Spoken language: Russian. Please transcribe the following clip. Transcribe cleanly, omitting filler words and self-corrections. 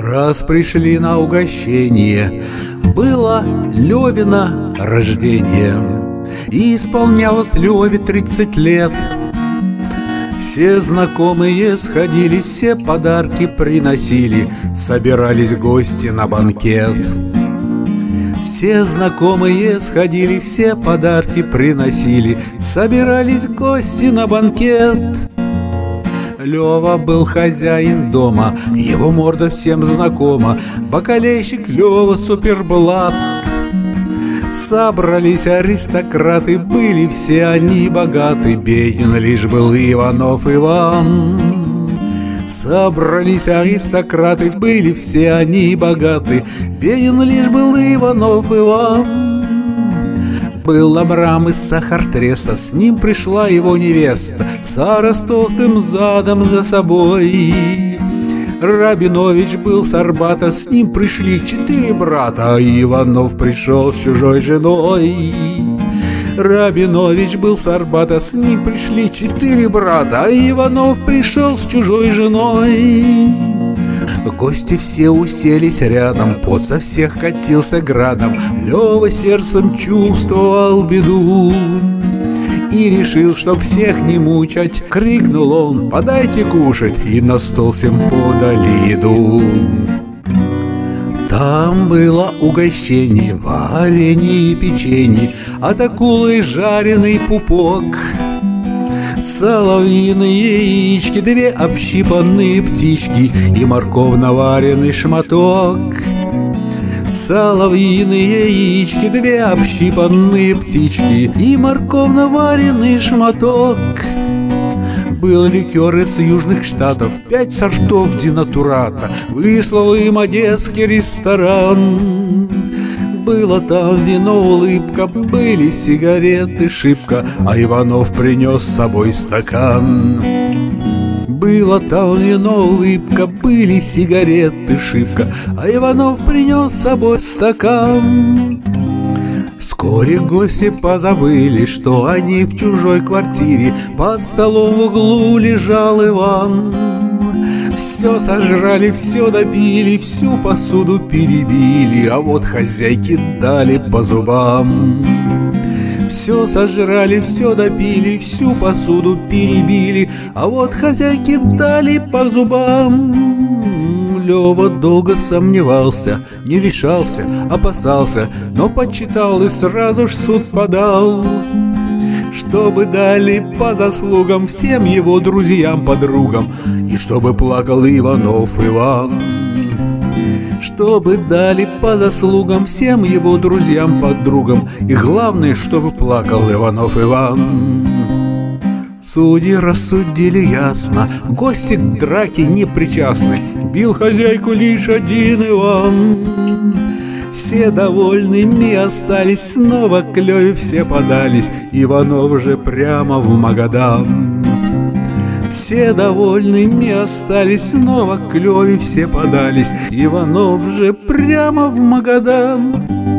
раз пришли на угощение. Было Левино рождение, и исполнялось Леве 30 лет. Все знакомые сходили, все подарки приносили, собирались гости на банкет. Все знакомые сходили, все подарки приносили, собирались гости на банкет. Лёва был хозяин дома, его морда всем знакома, бакалейщик Лёва Суперблат. Собрались аристократы, были все они богаты, беден лишь был Иванов Иван. Собрались аристократы, были все они богаты, беден лишь был Иванов Иван. Был Абрам из Сахартреста, с ним пришла его невеста, Сара с толстым задом за собой. Рабинович был с Арбата, с ним пришли 4 брата, а Иванов пришел с чужой женой. Рабинович был с Арбата, с ним пришли 4 брата, а Иванов пришел с чужой женой. Гости все уселись рядом, пот со всех катился градом, Лёва сердцем чувствовал беду и решил, чтоб всех не мучать, крикнул он: «Подайте кушать!» И на стол всем подали еду. Там было угощение, варенье и печенье, от акулы жареный пупок, соловьиные яички, 2 общипанные птички и морковно-вареный шматок. Соловьиные яички, 2 общипанные птички и морковно-вареный шматок. Был ликер из Южных Штатов, 5 сортов денатурата, выслал им одесский ресторан. Было там вино, улыбка, были сигареты, шибко, а Иванов принес с собой стакан. Было там вино, улыбка, были сигареты, шибко, а Иванов принес с собой стакан. Вскоре гости позабыли, что они в чужой квартире, под столом в углу лежал Иван. Все сожрали, все допили, всю посуду перебили, а вот хозяйке дали по зубам. Все сожрали, все допили, всю посуду перебили, а вот хозяйке дали по зубам. Лёва долго сомневался, не решался, опасался, но почитал и сразу ж в суд подал, чтобы дали по заслугам всем его друзьям, подругам, и чтобы плакал Иванов Иван. Чтобы дали по заслугам всем его друзьям, подругам, и главное, чтобы плакал Иванов Иван. Судьи рассудили ясно, гости к драке не причастны, бил хозяйку лишь один Иван. Все довольными остались, снова к Лёве все подались, Иванов же прямо в Магадан. Все довольными остались, снова к Лёве все подались, Иванов же прямо в Магадан.